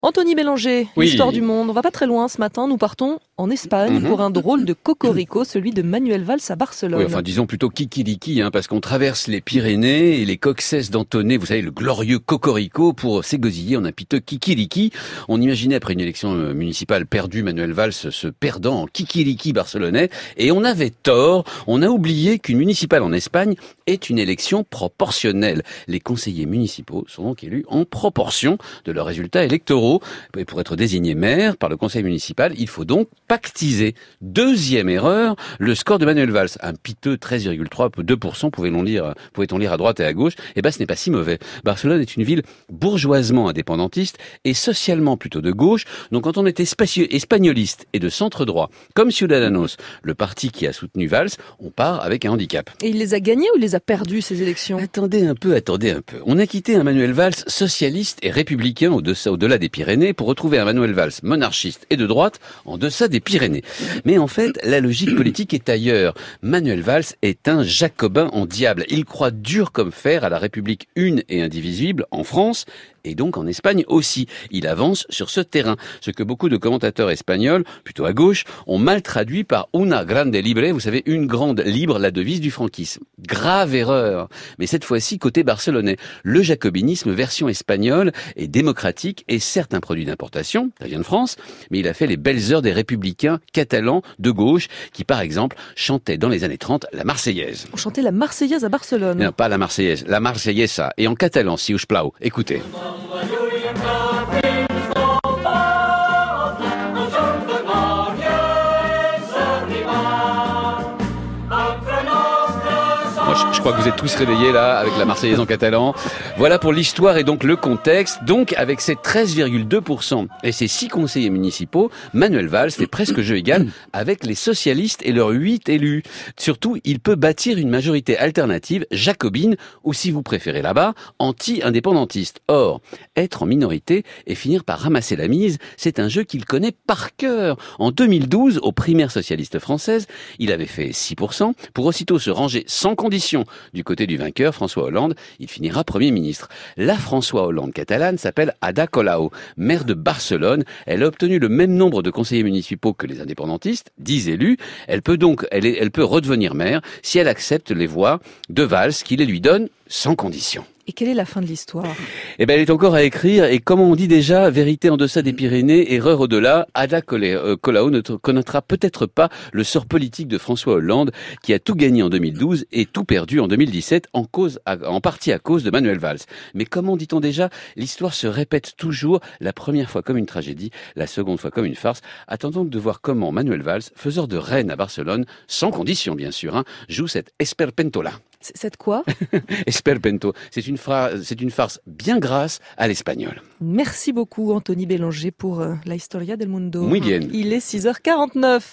Anthony Bélanger, Oui. l'histoire du monde. On va pas très loin ce matin. Nous partons en Espagne pour un drôle de cocorico, celui de Manuel Valls à Barcelone. Oui, enfin disons plutôt kikiriki, parce qu'on traverse les Pyrénées et les coqs cessent d'entonner, vous savez, le glorieux cocorico pour s'égosiller en un piteux kikiriki. On imaginait après une élection municipale perdue, Manuel Valls se perdant en kikiriki barcelonais, et on avait tort. On a oublié qu'une municipale en Espagne est une élection proportionnelle. Les conseillers municipaux sont donc élus en proportion de leurs résultats électoraux. Et pour être désigné maire par le conseil municipal, il faut donc pactiser. Deuxième erreur, le score de Manuel Valls, un piteux 13,2%, pouvait-on lire à droite et à gauche. Eh ben, ce n'est pas si mauvais. Barcelone est une ville bourgeoisement indépendantiste et socialement plutôt de gauche. Donc quand on est espagnoliste et de centre droit, comme Ciudadanos, le parti qui a soutenu Valls, on part avec un handicap. Et il les a gagnés ou il les a perdus, ces élections? Attendez un peu. On a quitté un Manuel Valls socialiste et républicain au-delà des Pyrénées pour retrouver un Manuel Valls monarchiste et de droite en deçà des Pyrénées. Mais en fait, la logique politique est ailleurs. Manuel Valls est un jacobin en diable. Il croit dur comme fer à la République une et indivisible en France et donc en Espagne aussi. Il avance sur ce terrain, ce que beaucoup de commentateurs espagnols, plutôt à gauche, ont mal traduit par una grande libre, vous savez, une grande libre, la devise du franquisme. Grave erreur. Mais cette fois-ci, côté barcelonais, le jacobinisme version espagnole est démocratique et certes un produit d'importation, ça vient de France, mais il a fait les belles heures des républicains catalans de gauche qui, par exemple, chantaient dans les années 30 la Marseillaise. On chantait la Marseillaise à Barcelone. Non, pas la Marseillaise, la Marseillesa. Et en catalan, si us plau. Écoutez. Je crois que vous êtes tous réveillés là avec la Marseillaise en catalan. Voilà pour l'histoire et donc le contexte. Donc avec ses 13,2% et ses 6 conseillers municipaux, Manuel Valls fait presque jeu égal avec les socialistes et leurs 8 élus. Surtout, il peut bâtir une majorité alternative jacobine ou si vous préférez là-bas, anti-indépendantiste. Or, être en minorité et finir par ramasser la mise, c'est un jeu qu'il connaît par cœur. En 2012, aux primaires socialistes françaises, il avait fait 6% pour aussitôt se ranger sans condition du côté du vainqueur, François Hollande. Il finira Premier ministre. La François Hollande catalane s'appelle Ada Colau, maire de Barcelone. Elle a obtenu le même nombre de conseillers municipaux que les indépendantistes, 10 élus. Elle peut redevenir maire si elle accepte les voix de Valls qui les lui donne sans condition. Et quelle est la fin de l'histoire? Eh ben, elle est encore à écrire. Et comme on dit déjà, vérité en deçà des Pyrénées, erreur au-delà, Ada Colau ne connaîtra peut-être pas le sort politique de François Hollande, qui a tout gagné en 2012 et tout perdu en 2017, en partie à cause de Manuel Valls. Mais comment dit-on déjà, l'histoire se répète toujours, la première fois comme une tragédie, la seconde fois comme une farce. Attendons de voir comment Manuel Valls, faiseur de reine à Barcelone, sans condition bien sûr, joue cette esperpento-là. C'est quoi? Esperpento. C'est une farce bien grasse à l'espagnol. Merci beaucoup Anthony Bélanger pour la Historia del Mundo. Muy bien. Il est 6h49.